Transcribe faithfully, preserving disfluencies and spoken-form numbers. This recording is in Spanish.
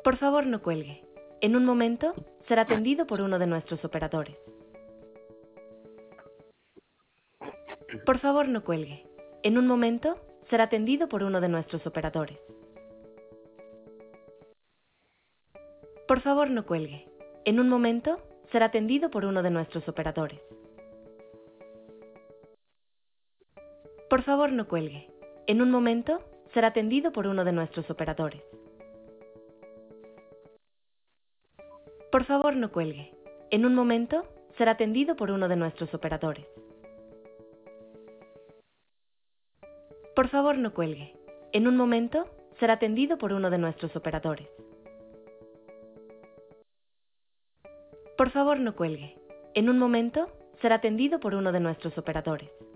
Por favor, no cuelgue. En un momento será atendido por uno de nuestros operadores. Por favor, no cuelgue. En un momento será atendido por uno de nuestros operadores. Por favor, no cuelgue. En un momento será atendido por uno de nuestros operadores. Por favor, no cuelgue. En un momento será atendido por uno de nuestros operadores. Por favor, no cuelgue. En un momento será atendido por uno de nuestros operadores. Por favor, no cuelgue. En un momento será atendido por uno de nuestros operadores. Por favor, no cuelgue. En un momento será atendido por uno de nuestros operadores.